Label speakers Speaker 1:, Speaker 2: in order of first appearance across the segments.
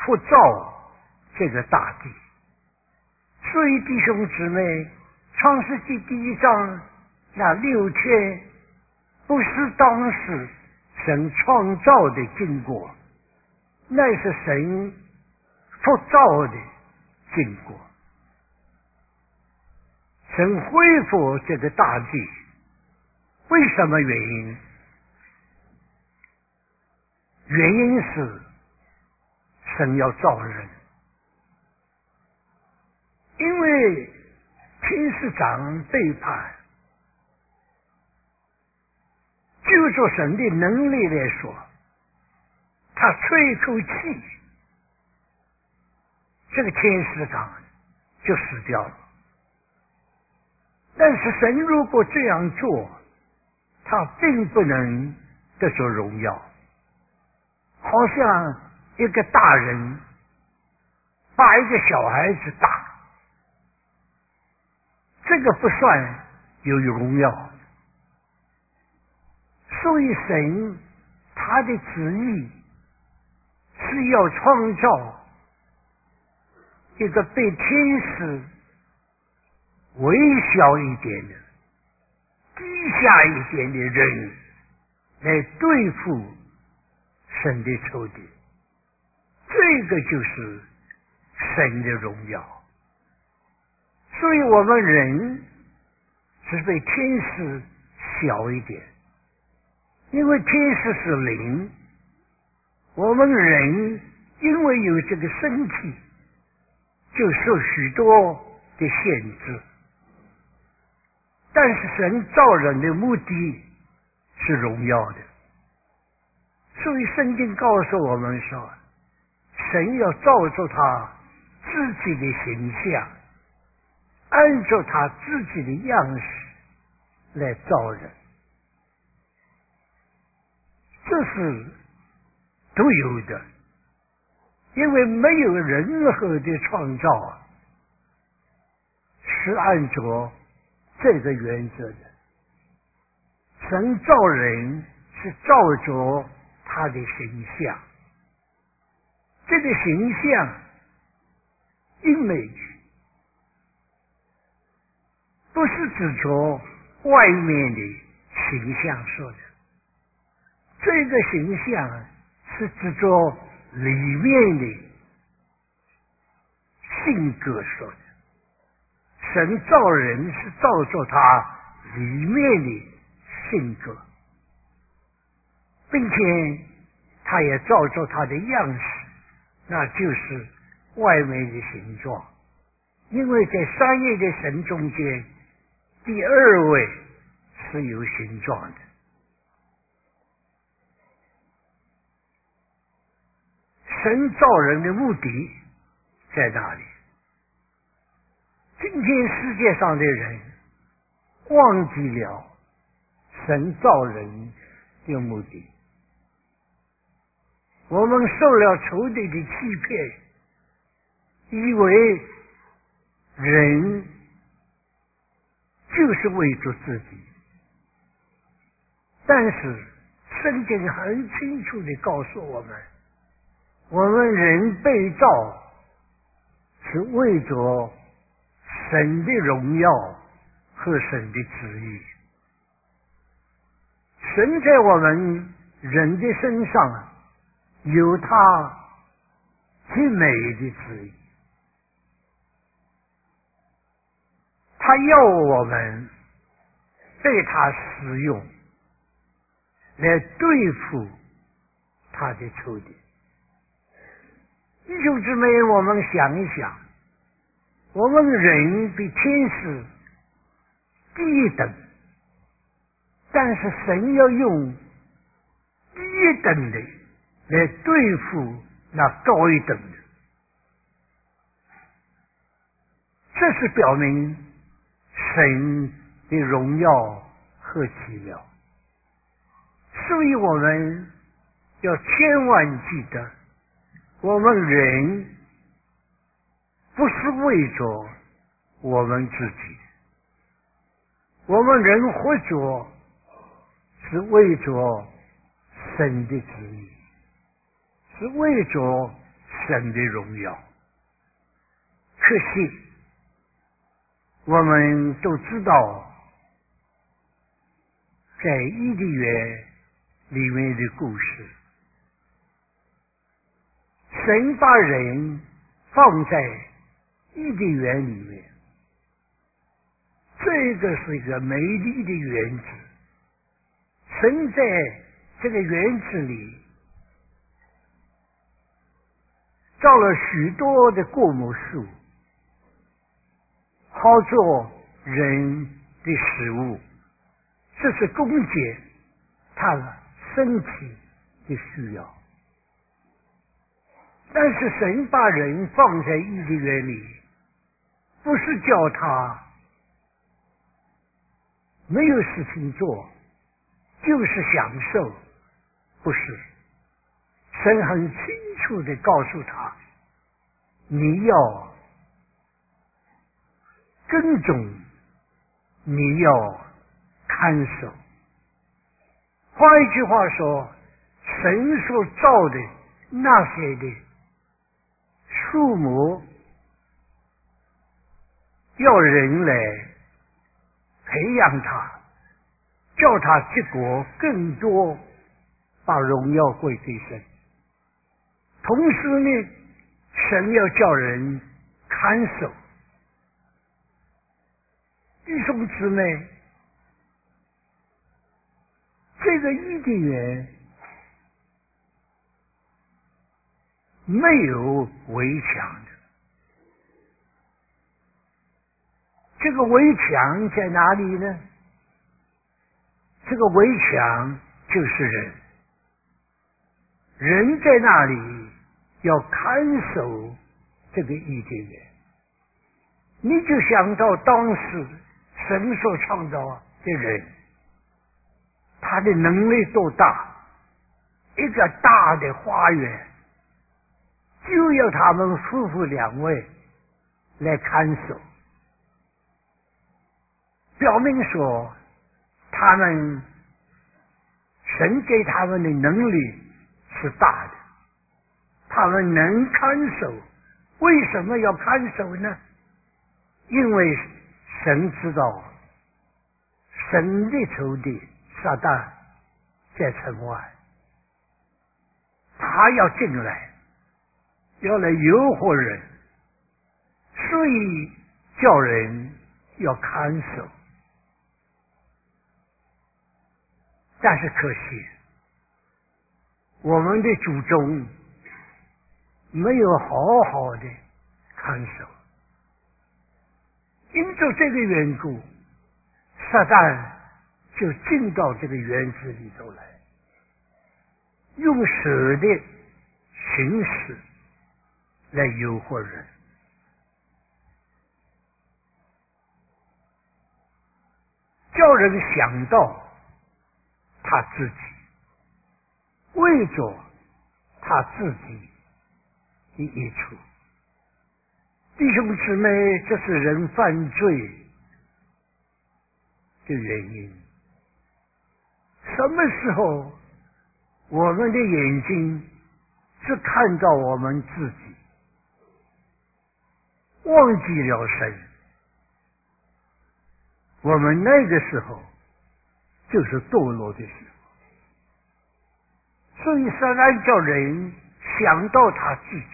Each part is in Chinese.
Speaker 1: 复造这个大地。所以弟兄姊妹，创世纪第1章那6天不是当时神创造的经过，那是神复造的经过。神恢复这个大地，为什么原因？原因是神要造人，因为天使长背叛，就着神的能力来说，他吹一口气，这个天使长就死掉了。但是神如果这样做，他并不能得着荣耀。好像一个大人把一个小孩子打，这个不算有荣耀。所以神他的旨意是要创造一个比天使微小一点的、低下一点的人来对付神的仇敌，这个就是神的荣耀。所以我们人是比天使小一点，因为天使是灵，我们人因为有这个身体，就受许多的限制。但是神造人的目的是荣耀的，所以圣经告诉我们说，神要造出他自己的形象，按照他自己的样式来造人，这是独有的，因为没有任何的创造是按照这个原则的。神造人是照着他的形象，这个形象 image 不是指着外面的形象说的，这个形象是指着里面的性格说的。神造人是照着他里面的性格，并且他也照着他的样式，那就是外面的形状。因为在三位的神中间，第2位是有形状的。神造人的目的在哪里？今天世界上的人忘记了神造人的目的，我们受了仇敌的欺骗，以为人就是为着自己，但是圣经很清楚地告诉我们，我们人被造是为着神的荣耀和神的旨意。神在我们人的身上有他最美的旨意，他要我们被他使用来对付他的仇敌。弟兄姊妹，我们想一想，我们人比天使低一等，但是神要用低一等的来对付那高一等的，这是表明神的荣耀和奇妙。所以我们要千万记得，我们人不是为着我们自己，我们人活着是为着神的旨意，是为着神的荣耀。可惜我们都知道，在伊甸园里面的故事，神把人放在伊甸园里面，这个是一个美丽的园子。神在这个园子里造了许多的果木树，好做人的食物，这是供给他身体的需要。但是神把人放在伊甸园里，不是叫他没有事情做，就是享受，不是。神很清楚地告诉他，你要耕种，你要看守。换一句话说，神所造的那些的树木，要人来培养它，叫它结果更多，把荣耀归给神。同时呢，神要叫人看守。弟兄姊妹，这个伊甸园没有围墙的，这个围墙在哪里呢？这个围墙就是人，人在那里要看守这个伊甸园。你就想到当时神所创造的人，他的能力多大，一个大的花园就要他们夫妇两位来看守，表明说他们神给他们的能力是大的，他们能看守。为什么要看守呢？因为神知道神的仇敌撒旦在城外，他要进来，要来诱惑人，所以叫人要看守。但是可惜，我们的祖宗没有好好的看守，因着这个缘故，撒旦就进到这个园子里头来，用蛇的形式来诱惑人。叫人想到他自己，为着他自己的益处。弟兄姊妹，这是人犯罪的原因。什么时候我们的眼睛只看到我们自己，忘记了神，我们那个时候就是堕落的时候。所以撒旦叫人想到他自己，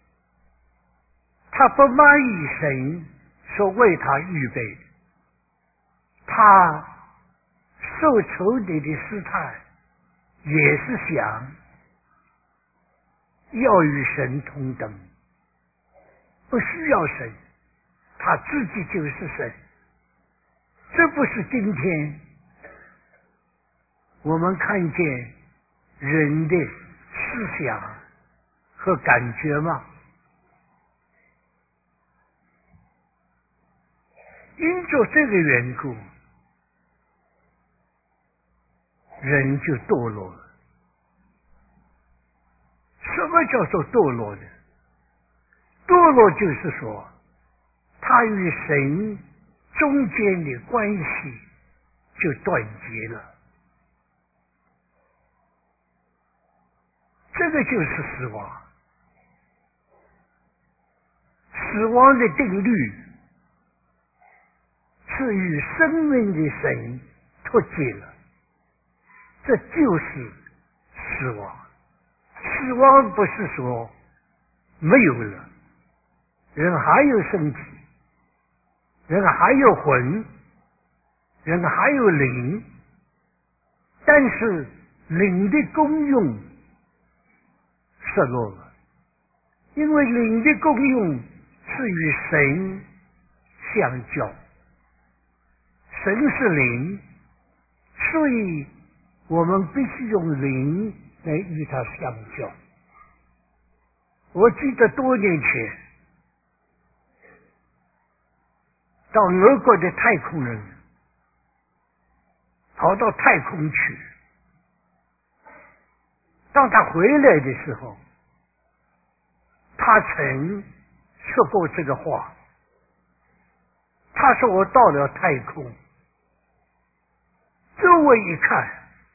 Speaker 1: 他不满意神所为他预备的，他受仇敌的试探，也是想要与神同等，不需要神，他自己就是神。这不是今天我们看见人的思想和感觉吗？因着这个缘故，人就堕落了。什么叫做堕落呢？堕落就是说，他与神中间的关系就断绝了。这个就是死亡。 死亡的定律是与生命的神脱节了，这就是死亡。死亡不是说没有了，人还有身体，人还有魂，人还有灵，但是灵的功用失落了，因为灵的功用是与神相交，神是灵，所以我们必须用灵来与他相交。我记得多年前到俄国的太空人跑到太空去，当他回来的时候，他曾说过这个话，他说我到了太空，周围一看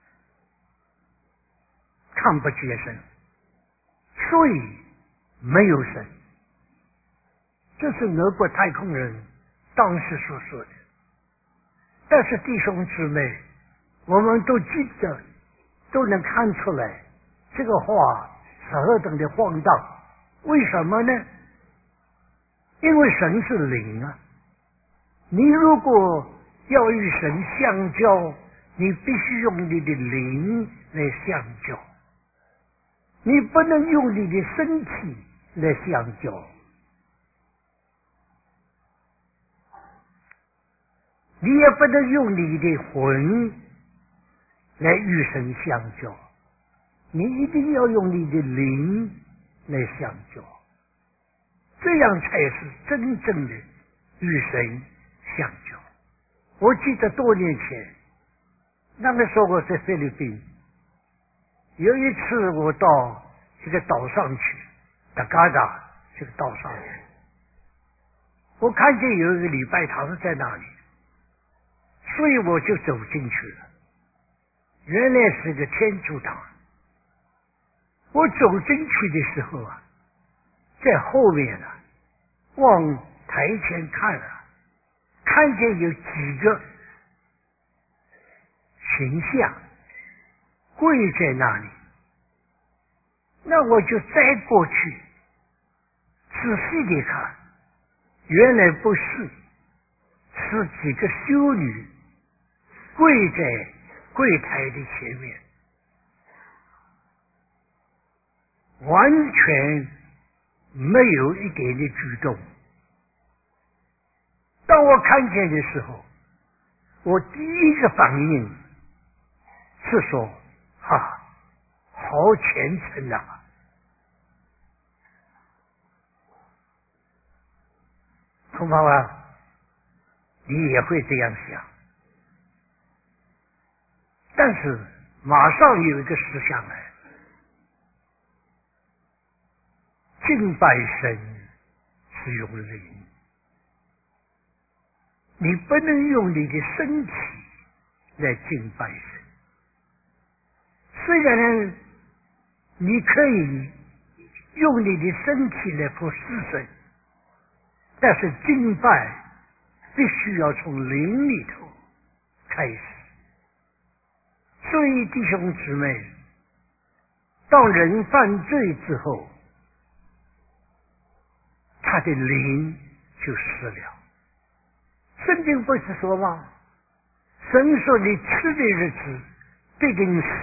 Speaker 1: 看不见神，所以没有神。这是俄国太空人当时所说的。但是弟兄姊妹，我们都记得，都能看出来这个话是何等的荒诞。为什么呢？因为神是灵啊，你如果要与神相交，你必须用你的灵来相交，你不能用你的身体来相交。你也不能用你的魂来与神相交，你一定要用你的灵来相交，这样才是真正的与神相交。我记得多年前，那个时候我在菲律宾，有一次我到这个岛上去，达嘎达这个岛上去，我看见有一个礼拜堂在那里，所以我就走进去了。原来是个天主堂。我走进去的时候啊，在后面啊，往台前看啊，看见有几个形象跪在那里。那我就再过去仔细地看，原来不是，是几个修女跪在柜台的前面，完全没有一点的举动。当我看见的时候，我第一个反应是说：好虔诚啊！同胞啊，你也会这样想。但是马上有一个思想来，敬拜神是用灵，你不能用你的身体来敬拜神。虽然你可以用你的身体来服侍神，但是敬拜必须要从灵里头开始。所以弟兄姊妹，当人犯罪之后，他的灵就死了。圣经不是说吗？神说你吃的日子必定死。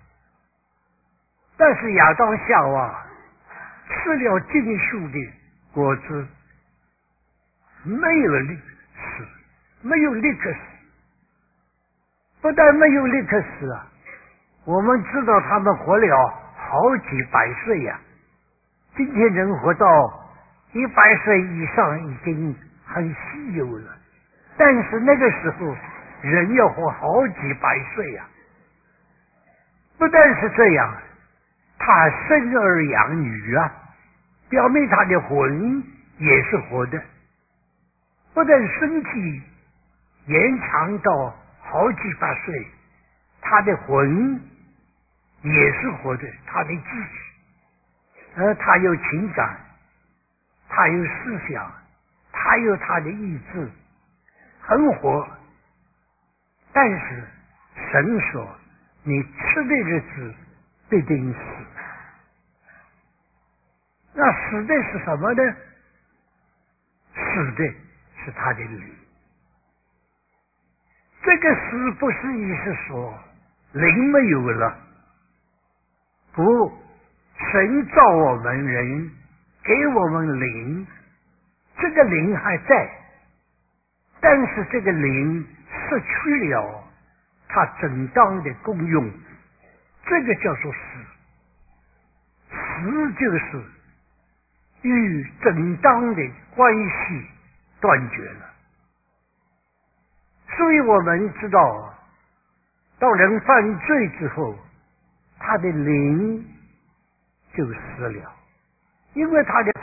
Speaker 1: 但是亚当夏娃吃了禁树的果子，没有立死，没有立刻死。不但没有立刻死啊，我们知道他们活了好几百岁呀。今天人活到100岁以上已经很稀有了，但是那个时候人要活好几百岁呀。不但是这样，他生儿养女啊，表明他的魂也是活的。不但身体延长到好几百岁，他的魂也是活的，他的记忆，他有情感， 他有思想，他有他的意志，很活。但是神说，你吃的日子必定死。那死的是什么呢？死的是他的灵。这个死不是意思说灵没有了，不，神造我们人，给我们灵，这个灵还在，但是这个灵失去了它正当的功用，这个叫做死。死就是与正当的关系断绝了。所以我们知道，当人犯罪之后，他的灵就死了，因为他的